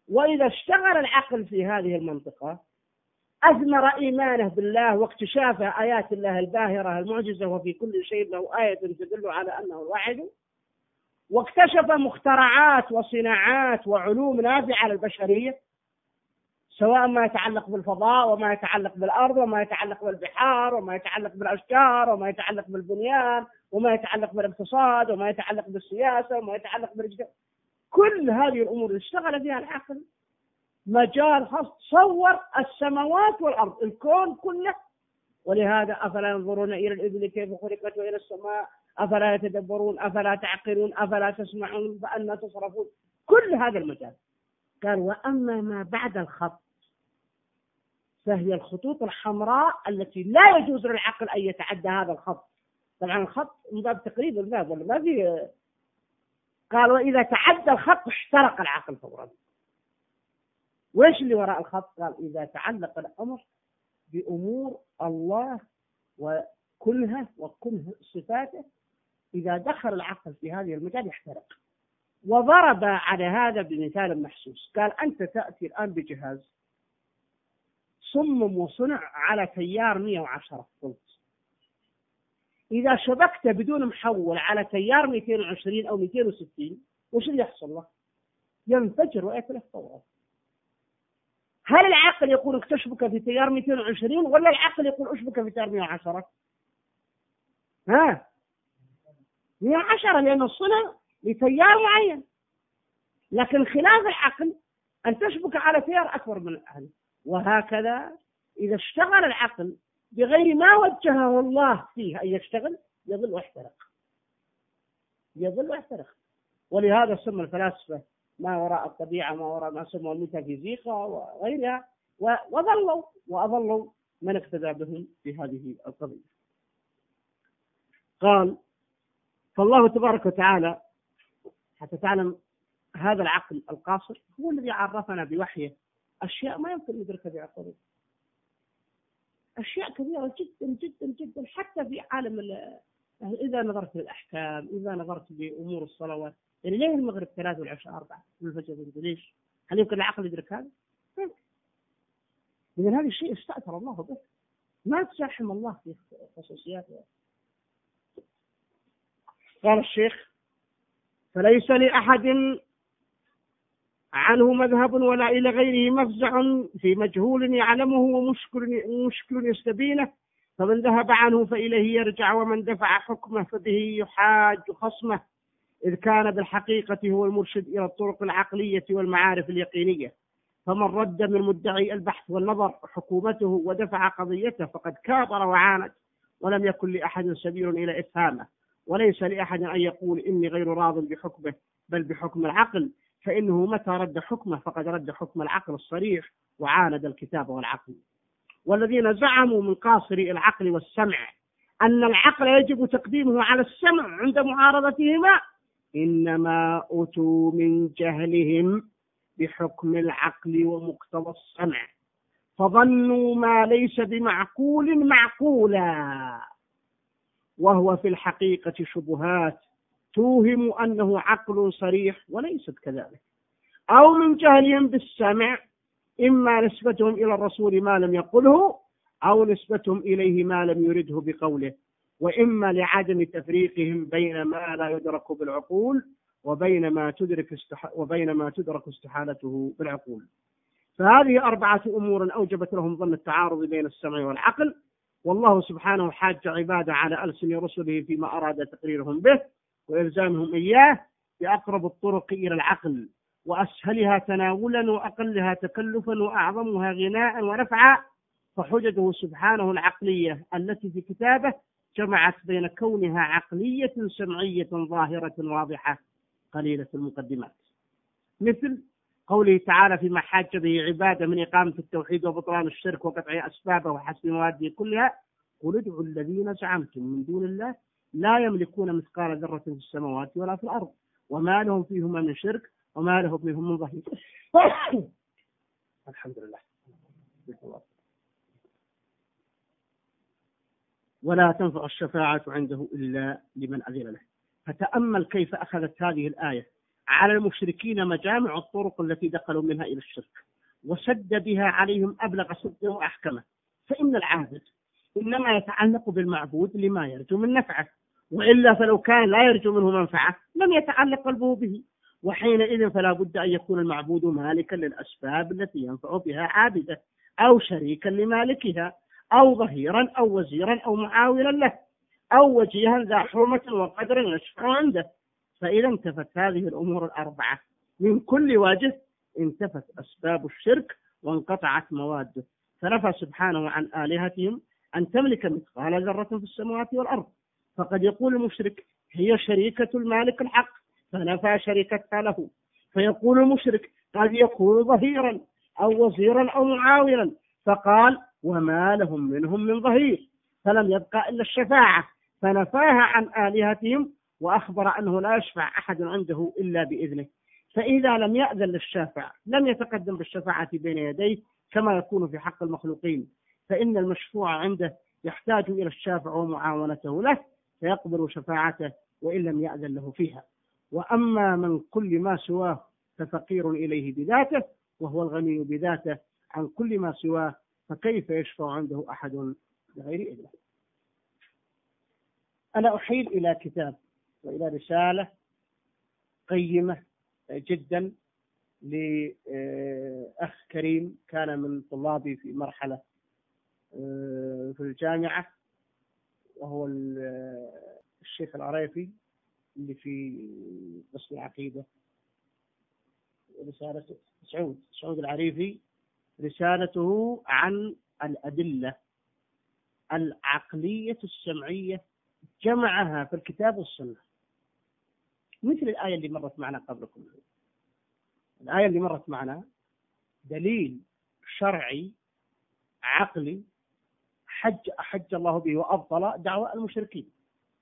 وإذا اشتغل العقل في هذه المنطقة أثمر إيمانه بالله واكتشاف آيات الله الباهرة المعجزة، وفي كل شيء له آية تدل على أنه الواحد، واكتشف مخترعات وصناعات وعلوم نافعة للبشرية، سواء ما يتعلق بالفضاء وما يتعلق بالأرض وما يتعلق بالبحار وما يتعلق بالأشجار وما يتعلق بالبنيان وما يتعلق بالاقتصاد وما يتعلق بالسياسة وما يتعلق بالرجال. كل هذه الأمور اشتغل فيها العقل مجال خاص، تصور السماوات والأرض، الكون كله. ولهذا أفلا ينظرون إلى الإبل كيف خلقت وإلى السماء أفلا يتدبرون أفلا تعقلون أفلا تسمعون فأنا تصرفون. كل هذا المجال. قال وأما ما بعد الخط فهي الخطوط الحمراء التي لا يجوز للعقل أن يتعدى هذا الخط. طبعا الخط من باب تقريب الباب ولا ما في. قال وإذا تعدى الخط احترق العقل فورا. وإيش اللي وراء الخط؟ قال إذا تعلق الأمر بأمور الله وكلها وكل صفاته، إذا دخل العقل في هذه المجال يحترق. وضرب على هذا بمثال محسوس. قال أنت تأتي الآن بجهاز صمم وصنع على تيار مئة وعشرة فولت، إذا شبكت بدون محول على تيار مئتين وعشرين أو مئتين وستين وش اللي يحصل له؟ ينفجر ويتلف فورا. هل العقل يقول اكتشبك في تيار مئتين وعشرين ولا العقل يقول اشبك في تيار مئة وعشرة؟ ها مئة وعشرة، لأن الصنع لتيار معين. لكن خلاف العقل أن تشبك على تيار أكبر من الأهل. وهكذا إذا اشتغل العقل بغير ما وجهه الله فيه أن يشتغل يظل واحترق، يظل واحترق. ولهذا سمى الفلاسفة ما وراء الطبيعة ما وراء ما سموا الميتافيزيقا وغيرها، وظلوا وأظلوا من اقتدى بهم في هذه القضية. قال فالله تبارك وتعالى حتى تعلم هذا العقل القاصر هو الذي عرفنا بوحيه أشياء ما يمكن ندركها بعقله، أشياء كبيرة جدا جدا جدا. حتى في عالم إذا نظرت للأحكام، إذا نظرت بأمور الصلوات، يعني ليه المغرب ثلاث والعشاء أربعة والفجر ليش؟ هل يمكن العقل يدرك هذا؟ إذن هذا الشيء استأثر الله به، ما تزاحم الله في خصوصياته. قال الشيخ فليس لأحد عنه مذهب ولا إلى غيره مفزع في مجهول يعلمه ومشكل مشكل يستبينه، فمن ذهب عنه فإليه يرجع، ومن دفع حكمه فبه يحاج خصمه، إذ كان بالحقيقة هو المرشد إلى الطرق العقلية والمعارف اليقينية. فمن رد من مدعي البحث والنظر حكومته ودفع قضيته فقد كابر وعاند، ولم يكن لأحد سبيل إلى إفهامه. وليس لأحد أن يقول إني غير راض بحكمه بل بحكم العقل، فإنه متى رد حكمه فقد رد حكم العقل الصريح وعاند الكتاب والعقل. والذين زعموا من قاصري العقل والسمع أن العقل يجب تقديمه على السمع عند معارضتهما إنما أتوا من جهلهم بحكم العقل ومقتضى السمع، فظنوا ما ليس بمعقول معقولا، وهو في الحقيقة شبهات توهم أنه عقل صريح وليست كذلك. أو من جهلهم بالسمع إما نسبتهم إلى الرسول ما لم يقله، أو نسبتهم إليه ما لم يرده بقوله، وإما لعدم تفريقهم بين ما لا يدرك بالعقول وبين ما تدرك استح... وبين ما تدرك استحالته بالعقول. فهذه أربعة أمور أوجبت لهم ظن التعارض بين السمع والعقل، والله سبحانه حاج عباده على ألسن رسله فيما أراد تقريرهم به وإلزامهم إياه بأقرب الطرق إلى العقل وأسهلها تناولا وأقلها تكلفا وأعظمها غناء ونفعا. فحجته سبحانه العقلية التي في كتابه جمعت بين كونها عقلية سمعية ظاهرة واضحة قليلة المقدمات، مثل قوله تعالى فيما حاج به عباده من إقامة التوحيد وبطلان الشرك وقطع أسبابه وحسب مواده كلها، قل ادعوا الذين زعمتم من دون الله لا يملكون مثقال ذرة في السماوات ولا في الأرض وما لهم فيهما من شرك وما لهم منهم من ظهير. الحمد لله. ولا تنفع الشفاعة عنده إلا لمن أذن له. فتأمل كيف أخذت هذه الآية على المشركين مجامع الطرق التي دخلوا منها إلى الشرك، وسد بها عليهم أبلغ سده وأحكمه. فإن العابد إنما يتعلق بالمعبود لما يرجو من نفعه، وإلا فلو كان لا يرجو منه منفعة لم يتعلق قلبه به، وحينئذ فلا بد أن يكون المعبود مالكا للأسباب التي ينفع بها عابده، أو شريكا لمالكها، أو ظهيرا أو وزيرا أو معاونا له، أو وجيها ذا حرمة وقدر يشفع عنده. فإذا انتفت هذه الأمور الأربعة من كل وجه انتفت أسباب الشرك وانقطعت مواده، فنفى سبحانه عن آلهتهم أن تملك مثقال ذرة في السماوات والأرض. فقد يقول المشرك هي شريكة المالك الحق، فنفى شريكتها له. فيقول المشرك قد يكون ظهيرا أو وزيرا أو معاونا، فقال وما لهم منهم من ظهير، فلم يبقى إلا الشفاعة، فنفاها عن آلهتهم وأخبر أنه لا يشفع أحد عنده إلا بإذنه. فإذا لم يأذن للشافع لم يتقدم بالشفاعة بين يديه كما يكون في حق المخلوقين، فإن المشفوع عنده يحتاج إلى الشافع ومعاونته له فيقبل شفاعته وإن لم يأذن له فيها. وأما من كل ما سواه ففقير إليه بذاته، وهو الغني بذاته عن كل ما سواه، فكيف يشفع عنده أحد بغير إذنه؟ أنا أحيل إلى كتاب وإلى رسالة قيمة جدا لأخ كريم كان من طلابي في مرحلة في الجامعة، وهو الشيخ العريفي اللي في قسم العقيدة، رسالة سعود سعود العريفي، رسالته عن الأدلة العقلية السمعية جمعها في الكتاب والسنة، مثل الآية اللي مرت معنا قبلكم. الآية اللي مرت معنا دليل شرعي عقلي حج أحج الله به وأبطل دعوى المشركين.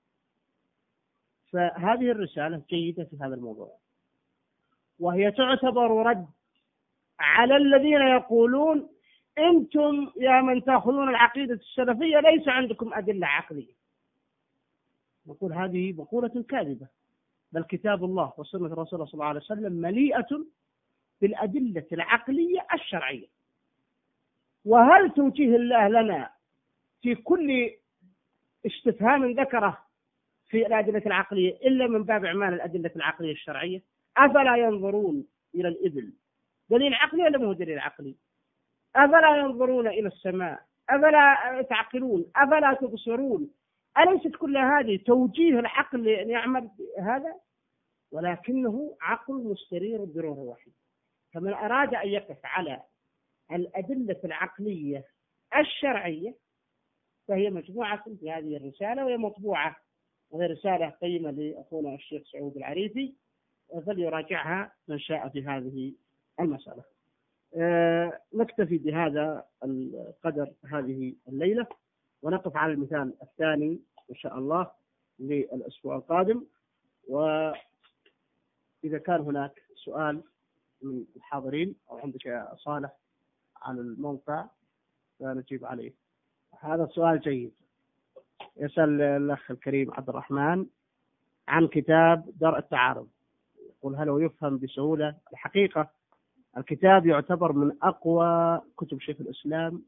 فهذه الرسالة جيدة في هذا الموضوع، وهي تعتبر رد على الذين يقولون أنتم يا من تأخذون العقيدة السلفية ليس عندكم أدلة عقلية. نقول هذه مقولة كاذبة، بل كتاب الله وسنة الرسول صلى الله عليه وسلم مليئة بالأدلة العقلية الشرعية. وهل توجيه الله لنا في كل استفهام ذكره في الأدلة العقلية إلا من باب إعمال الأدلة العقلية الشرعية؟ أفلا ينظرون إلى الإبل دليل عقلي ولا مو دليل عقلي؟ أفلا ينظرون إلى السماء؟ أفلا تعقلون؟ أفلا تبصرون؟ أليست كل هذه توجيه العقل لأن يعمل هذا؟ ولكنه عقل مسترير بروح واحد. فمن أراد أن يقف على الأدلة العقلية الشرعية فهي مجموعة في هذه الرسالة، وهي مطبوعة، وهي رسالة قيمة لأخونا الشيخ سعود العريفي، فليراجعها من شاء في هذه المسألة. أه نكتفي بهذا القدر هذه الليلة، ونقف على المثال الثاني إن شاء الله للأسبوع القادم. وإذا كان هناك سؤال من الحاضرين أو عندك يا صالح عن الموقع فنجيب عليه. هذا السؤال جيد. يسأل الأخ الكريم عبد الرحمن عن كتاب درء التعارض، يقول هل هو يفهم بسهولة؟ الحقيقة الكتاب يعتبر من أقوى كتب شيخ الإسلام،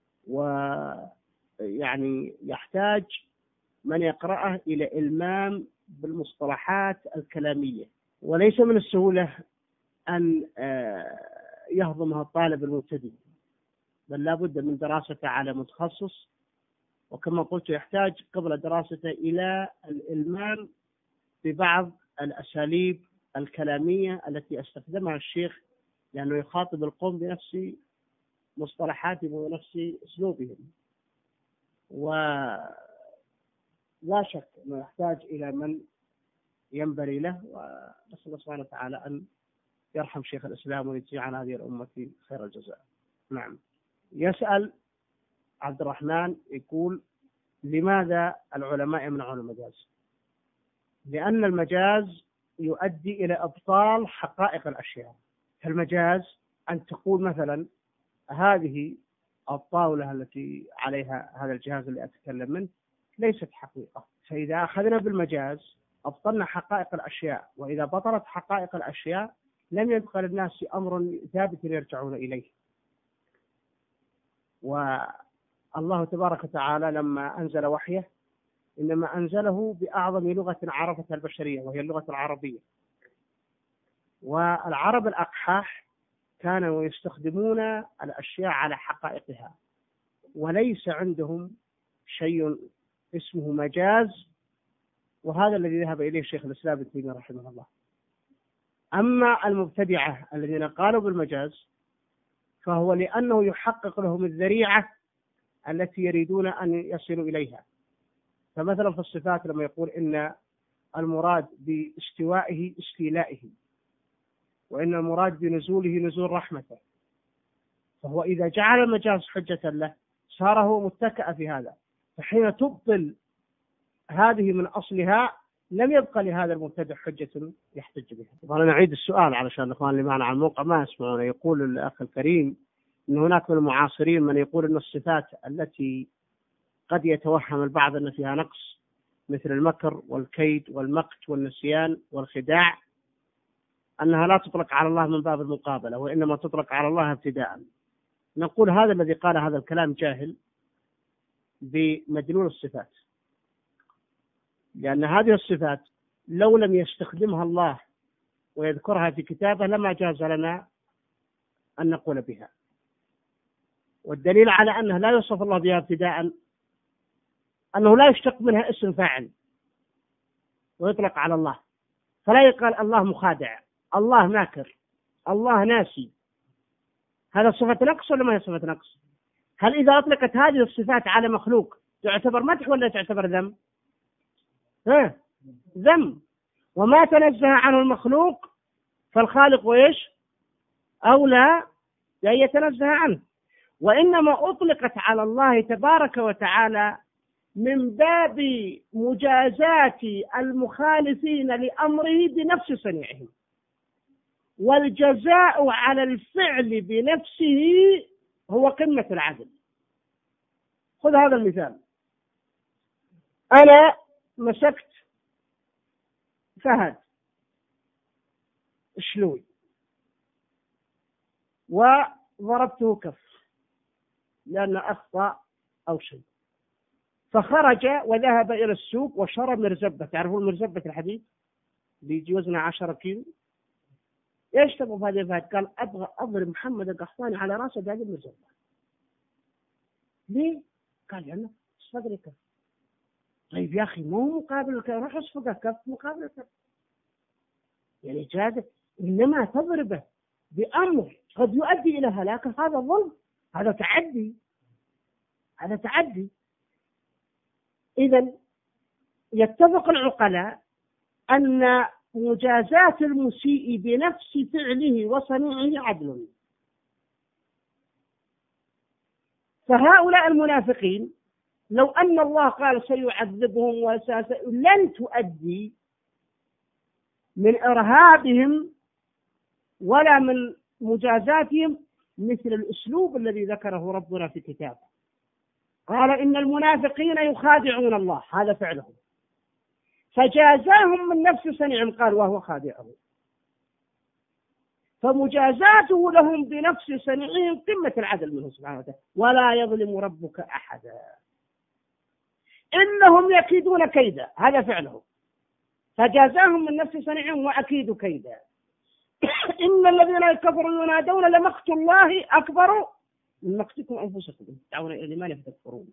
ويعني يحتاج من يقرأه إلى إلمام بالمصطلحات الكلامية، وليس من السهولة أن يهضمها الطالب المبتدئ، بل لا بد من دراسته على متخصص، وكما قلت يحتاج قبل دراسته إلى الإلمام ببعض الأساليب الكلامية التي استخدمها الشيخ، لأنه يخاطب القوم بنفس مصطلحاتهم ونفس أسلوبهم، ولا شك أنه يحتاج إلى من ينبغي له. ونسأل الله سبحانه وتعالى أن يرحم شيخ الإسلام ويجزي عن هذه الأمة خير الجزاء. نعم. يسأل عبد الرحمن يقول لماذا العلماء يمنعون المجاز؟ لأن المجاز يؤدي إلى إبطال حقائق الأشياء. فالمجاز أن تقول مثلا هذه الطاولة التي عليها هذا الجهاز اللي أتكلم منه ليست حقيقة، فإذا أخذنا بالمجاز أبطلنا حقائق الأشياء، وإذا بطلت حقائق الأشياء لم يبقى للناس أمر ثابت يرجعون إليه. والله تبارك وتعالى لما أنزل وحيه إنما أنزله بأعظم لغة عرفتها البشرية وهي اللغة العربية، والعرب الأقحاح كانوا يستخدمون الأشياء على حقائقها، وليس عندهم شيء اسمه مجاز، وهذا الذي ذهب إليه شيخ الإسلام ابن تيمية رحمه الله. أما المبتدعة الذين قالوا بالمجاز فهو لأنه يحقق لهم الذريعة التي يريدون أن يصلوا إليها. فمثلا في الصفات لما يقول إن المراد باستوائه استيلائه، وإن المراد بنزوله نزول رحمته، فهو إذا جعل المجاز حجة له صار هو متكئ في هذا، فحين تبطل هذه من أصلها لم يبقى لهذا المبتدع حجة يحتج بها. وأنا نعيد السؤال علشان الإخوان اللي معنا على الموقع ما يسمعون. يقول الأخ الكريم أن هناك من المعاصرين من يقول أن الصفات التي قد يتوهم البعض أن فيها نقص مثل المكر والكيد والمقت والنسيان والخداع أنها لا تطلق على الله من باب المقابلة، وإنما تطلق على الله ابتداء. نقول هذا الذي قال هذا الكلام جاهل بمدلول الصفات، لأن هذه الصفات لو لم يستخدمها الله ويذكرها في كتابه لما جاز لنا أن نقول بها. والدليل على أنه لا يوصف الله بها ابتداء أنه لا يشتق منها اسم فاعل ويطلق على الله، فلا يقال الله مخادع، الله ماكر، الله ناسي. هذا صفة نقص ولا ما هي صفة نقص؟ هل إذا أطلقت هذه الصفات على مخلوق تعتبر مدح ولا تعتبر ذم؟ ها ذم. وما تنزه عنه المخلوق فالخالق وإيش أولى بأن يتنزه عنه، وإنما أطلقت على الله تبارك وتعالى من باب مجازات المخالفين لأمره بنفس صنيعهم، والجزاء على الفعل بنفسه هو قمة العدل. خذ هذا المثال، أنا مسكت فهد شلوي وضربته كف لأنه أخطأ أو شيء، فخرج وذهب إلى السوق وشرى مرزبة. تعرفون مرزبة الحديد بيجي وزنها عشرة كيلو؟ ايش تبغى بهذه الفهد؟ قال أبغى أضرب محمد القحطاني على رأسه بهذه المرزبة. ليه؟ قال لأنه صدري كف. طيب يا أخي مو مقابل الكف، روح اصفقه كف مقابل الكف، يعني جاده، إنما تضربه بأمر قد يؤدي إلى هلاكه، هذا ظلم، هذا تعدي، هذا تعدي. إذن يتفق العقلاء أن مجازات المسيء بنفس فعله وصنيعه عدل. فهؤلاء من لو أن الله قال سيعذبهم وساس لن تؤدي من إرهابهم ولا من مجازاتهم مثل الأسلوب الذي ذكره ربنا في كتابه. قال إن المنافقين يخادعون الله، هذا فعلهم، فجازاهم من نفس صنيعهم، قال وهو خادعهم، فمجازاته لهم بنفس صنيعهم قمة العدل منه سبحانه وتعالى. ولا يظلم ربك أحدا، إنهم يكيدون كيدا، هذا فعلهم، فجازاهم من نفس صنيعهم وأكيد كيدا. إن الذين كفروا ينادون لمقت الله أكبر من مقتكم أنفسكم دعونا إلى الإيمان فتكفرون.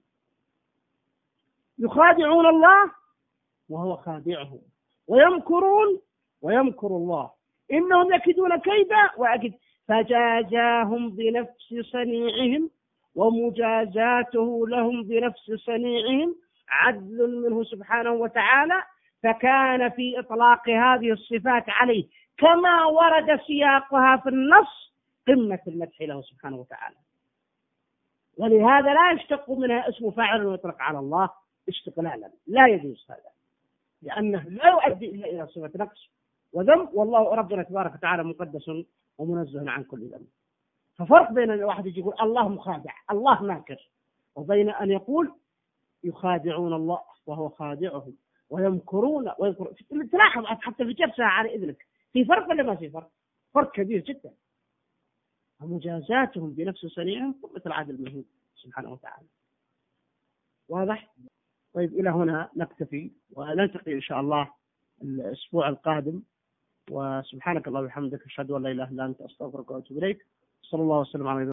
يخادعون الله وهو خادعهم، ويمكرون ويمكر الله، إنهم يكيدون كيدا وأكيد. فجازاهم بنفس صنيعهم ومجازاته لهم بنفس صنيعهم عدل منه سبحانه وتعالى. فكان في إطلاق هذه الصفات عليه كما ورد سياقها في النص قمة المدح له سبحانه وتعالى. ولهذا لا يشتق منها اسم فاعل ويطلق على الله استقلالا، لا يجوز هذا، لأنه لا يؤدي إلا إلى صفة نقص وذنب، والله ربنا تبارك وتعالى مقدس ومنزه عن كل ذنب. ففرق بين الواحد يجي يقول الله مخادع، الله ماكر، وبين أن يقول يخادعون الله وهو خادعهم، ويمكرون ويمكرون. تلاحظ حتى في جلسة على إذنك في فرق ولا ما في فرق؟ فرق كبير جدا. ومجازاتهم بنفس صنيعهم مثل العدل المهين سبحانه وتعالى. واضح؟ طيب إلى هنا نكتفي ونلتقي إن شاء الله الأسبوع القادم. وسبحانك اللهم وبحمدك أشهد أن لا إله إلا أنت أستغفرك وأتوب إليك. صلى الله وسلم على